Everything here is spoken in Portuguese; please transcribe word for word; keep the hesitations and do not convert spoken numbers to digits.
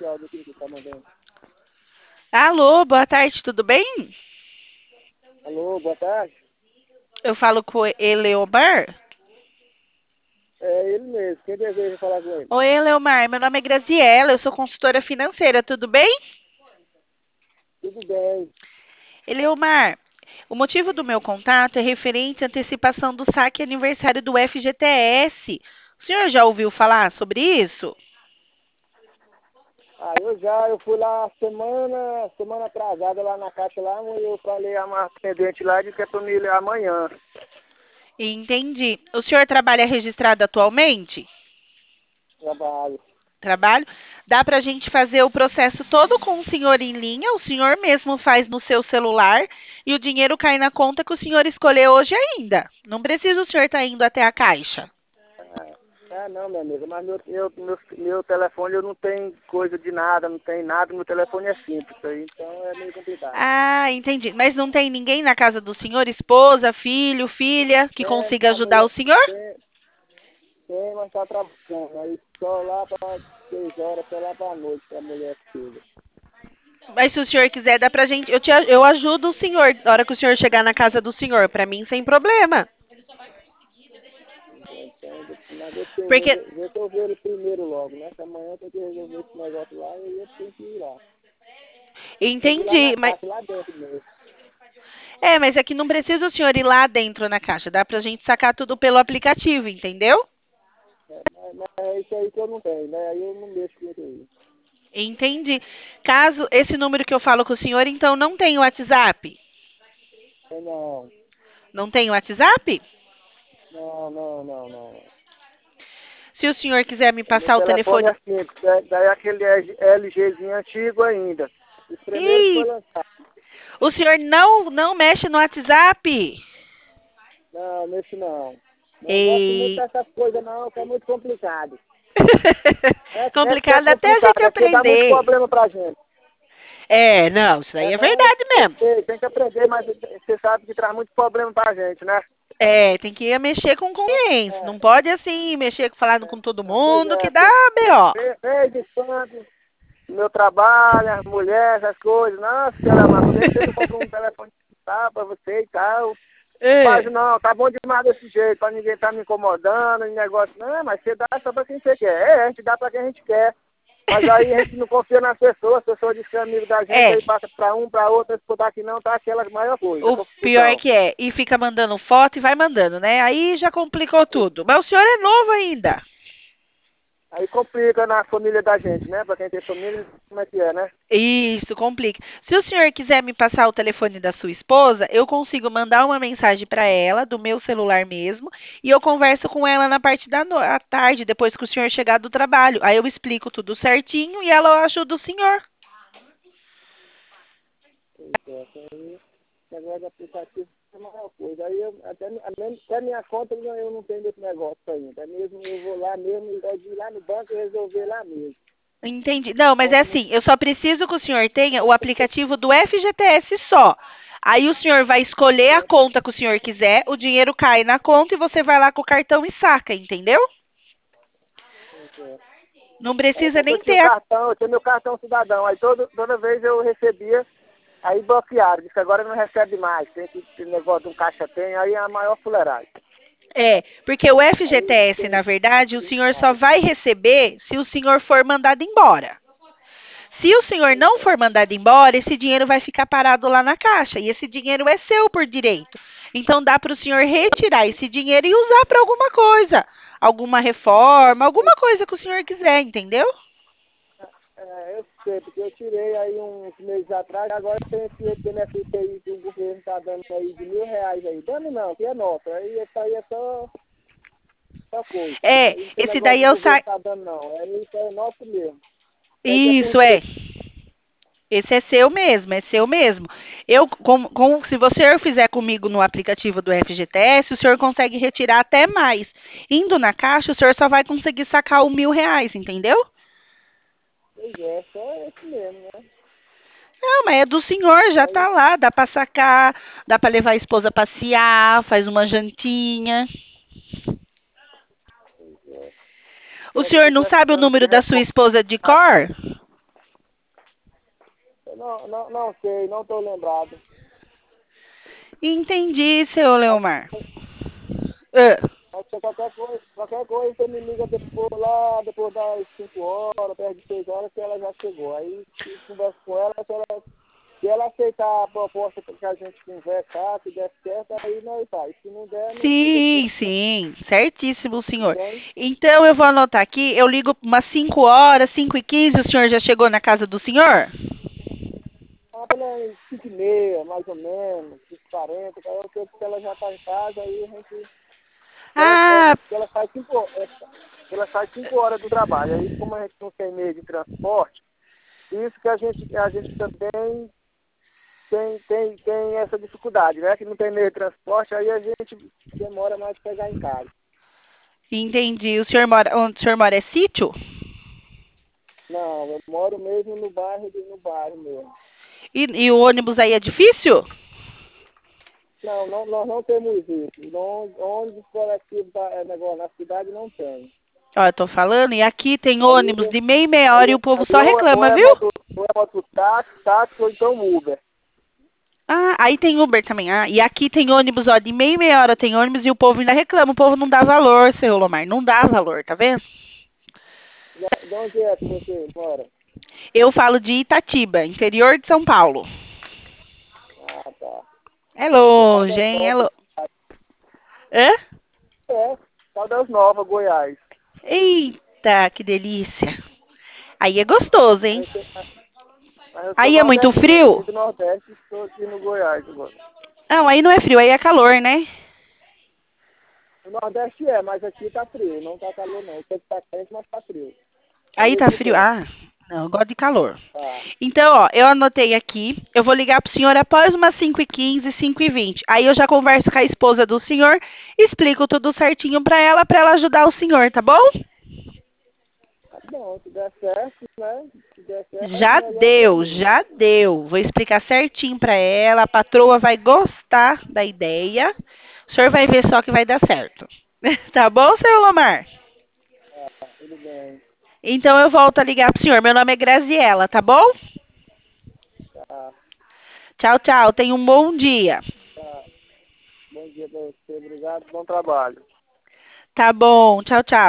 áudio aqui que tá mandando. Alô, boa tarde, tudo bem? Alô, boa tarde. Eu falo com o Eleomar. É ele mesmo. Quem deseja falar com ele? Oi, Eleomar, meu nome é Graziela, eu sou consultora financeira, tudo bem? Tudo bem. Eleomar, o motivo do meu contato é referente à antecipação do saque aniversário do F G T S. O senhor já ouviu falar sobre isso? Ah, eu já, eu fui lá semana, semana atrasada lá na caixa lá, e eu falei a uma atendente lá de que é pra me ler amanhã. Entendi. O senhor trabalha registrado atualmente? Trabalho. Trabalho? Dá para a gente fazer o processo todo com o senhor em linha, o senhor mesmo faz no seu celular e o dinheiro cai na conta que o senhor escolheu hoje ainda. Não precisa o senhor estar indo até a caixa. Ah, ah, não, minha amiga, mas meu, meu, meu, meu telefone eu não tenho coisa de nada, não tem nada, meu telefone é simples, aí, então é meio complicado. Ah, entendi. Mas não tem ninguém na casa do senhor, esposa, filho, filha, que É, consiga a ajudar o mulher senhor? tem, tem, mas tá trabalhando, aí só lá para seis horas, só lá pra noite, pra mulher que chega. Mas se o senhor quiser, dá pra gente. Eu, te, eu ajudo o senhor na hora que o senhor chegar na casa do senhor. Pra mim, sem problema. Então, mas deixa eu Porque, resolver, deixa eu ver ele primeiro logo, né? Que amanhã tem que resolver esse negócio lá e eu tenho que ir lá. Tem que ir lá na entendi. Mas, caixa, lá dentro mesmo. é, mas aqui não precisa o senhor ir lá dentro na caixa. Dá pra gente sacar tudo pelo aplicativo, entendeu? É, mas, mas é isso aí que eu não tenho, né? Aí eu não mexo com isso aí. Entendi. Caso esse número que eu falo com o senhor, então não tem WhatsApp? É, não, Não tem WhatsApp? não, não, não, não. Se o senhor quiser me O meu passar o telefone telefone. é simples, é, daí é aquele LGzinho antigo ainda. Os primeiros que foi Ih, lançado. o senhor não não mexe no WhatsApp? Não, nesse não. Não gosto muito Ei. dessas coisas não, que é muito complicado. É, é que é Complicado até a gente complicado, é porque dá muito aprender. problema pra gente. É, não, isso aí É, é não, verdade eu mesmo. sei, tem que aprender, mas você sabe que traz muito problema pra gente, né? É, tem que mexer com consciência. É, Não pode assim mexer falando é, com todo é, pois mundo que é, dá porque B O. ve- vez de quando, meu trabalho, as mulheres, as coisas, nossa senhora, mas por que que você não compra um telefone tá, pra você e tal? Mas É. não, tá bom demais desse jeito, pra ninguém tá me incomodando, e negócio, não, mas você dá só pra quem você quer. É, a gente dá pra quem a gente quer. Mas aí a gente não confia nas pessoas, as pessoas dizem que é amigo da gente, É, aí passa pra um, pra outro, se puder que não, tá aquela maior coisa, o pior é confusão. que é. E fica mandando foto e vai mandando, né? Aí já complicou tudo. Mas o senhor é novo ainda. Aí complica na família da gente, né? Pra quem tem família, como é que é, né? Isso, complica. Se o senhor quiser me passar o telefone da sua esposa, eu consigo mandar uma mensagem para ela, do meu celular mesmo, e eu converso com ela na parte da no... à tarde, depois que o senhor chegar do trabalho. Aí eu explico tudo certinho e ela ajuda o senhor. Pois é, então aí, esse negócio de aplicativo é a maior coisa. Aí eu, até, mi- a men- até minha conta eu não eu não tenho desse negócio ainda. É mesmo, eu vou lá mesmo, eu gosto de ir lá no banco e resolver lá mesmo. Entendi. Não, mas é Gosto muito. assim, eu só preciso que o senhor tenha o aplicativo do F G T S só. Aí o senhor vai escolher a conta que o senhor quiser, o dinheiro cai na conta e você vai lá com o cartão e saca, entendeu? Pois é. Não É, precisa porque eu nem tinha o ter a... cartão, eu tinha meu cartão cidadão. Aí todo, toda vez eu recebia, aí bloquearam. Disse que agora não recebe mais. Tem que esse negócio de um caixa tem, aí é a maior fuleiragem. É, porque o Aí F G T S, na tem verdade, o tem senhor só mais. vai receber se o senhor for mandado embora. Se o senhor Pois não é. for mandado embora, esse dinheiro vai ficar parado lá na caixa. E esse dinheiro é seu por direito. Então dá para o senhor retirar esse dinheiro e usar para alguma coisa. Alguma reforma, alguma coisa que o senhor quiser, entendeu? É, eu sei, porque eu tirei aí uns meses atrás, agora tem esse benefício aí que o governo está dando aí de mil reais aí. Dando não, que é nossa. Aí isso aí é só, só coisa. É, Aí não tem esse negócio daí do é o governo sa... tá dando não. Aí isso é nosso mesmo. Tem que é por Isso é. ser. Esse é seu mesmo, é seu mesmo. Eu, com, com- se você fizer comigo no aplicativo do F G T S, o senhor consegue retirar até mais. Indo na caixa, o senhor só vai conseguir sacar o mil reais, entendeu? Pois é, só esse mesmo, né? Não, mas é do senhor, já tá Aí, lá, dá pra sacar, dá pra levar a esposa a passear, faz uma jantinha. pois é. O É, senhor tô não sabe o precisando de número da sua reforma. esposa de cor? não, não, não sei, não estou lembrado. Entendi, seu Mas, Leomar. Ah, mas se qualquer coisa, qualquer coisa, você me liga depois lá, depois das cinco horas, perto de seis horas, que ela já chegou. Aí eu converso com ela, se ela, se ela aceitar a proposta que a gente conversar, se der certo, aí nós faz. Se não der, não fica sim, assim, sim, certíssimo, tudo senhor. bem? Então eu vou anotar aqui, eu ligo umas cinco horas, cinco e quinze, o senhor já chegou na casa do senhor? Ah, pelas cinco e meia, mais ou menos, cinco e quarenta, aí eu sei que ela já está em casa, aí a gente. Ela, ela, Ah, ela sai cinco horas, ela sai cinco horas do trabalho. Aí como a gente não tem meio de transporte, isso que a gente, a gente também tem, tem, tem essa dificuldade, né? Que não tem meio de transporte, aí a gente demora mais para pegar em casa. entendi. O senhor mora, onde o senhor mora é sítio? Não, eu moro mesmo no bairro, de- no bairro mesmo. E, e o ônibus aí é difícil? Não, não, nós não temos isso. Não, ônibus coletivo da, é, negócio, na cidade não tem. Ó, eu tô falando, e aqui tem Aí, ônibus de meia e meia hora e aí, o povo aí só ou, ou reclama, é viu? moto, ou é mototáxi, táxi ou então Uber. Ah, aí tem Uber também. Ah, e aqui tem ônibus, ó, de meia e meia hora tem ônibus e o povo ainda reclama. O povo não dá valor, seu Lomar. Não dá valor, tá vendo? De de onde é que você mora? Eu falo de Itatiba, interior de São Paulo. Ah, tá. É De longe, Caldas hein? É Novas. lo... Hã? É, Caldas Novas, Goiás. Eita, que delícia. Aí é gostoso, Mas hein? eu, sou, mas eu sou Aí é muito nordestino, eu vim frio? do Nordeste e estou aqui no Goiás agora. Não, aí não é frio, aí é calor, né? O Nordeste é, mas aqui tá frio, não tá calor não. O tempo tá quente, mas tá frio. Aí Aí tá aqui frio. tem. Ah, não, eu gosto de calor. Tá, Então, ó, eu anotei aqui. Eu vou ligar pro senhor após umas cinco e quinze, cinco e vinte. Aí eu já converso com a esposa do senhor, explico tudo certinho pra ela, pra ela ajudar o senhor, tá bom? tá bom, se der certo, né? Se der certo, Já melhor pra deu, mim. já deu. Vou explicar certinho pra ela. A patroa vai gostar da ideia. O senhor vai ver só que vai dar certo. Tá bom, seu Lomar? Ah, tudo bem. Então eu volto a ligar pro senhor. Meu nome é Graziela, tá bom? Tá, Tchau, tchau. Tenha um bom dia. tá. Bom dia pra você, obrigado, bom trabalho. Tá bom. Tchau, tchau.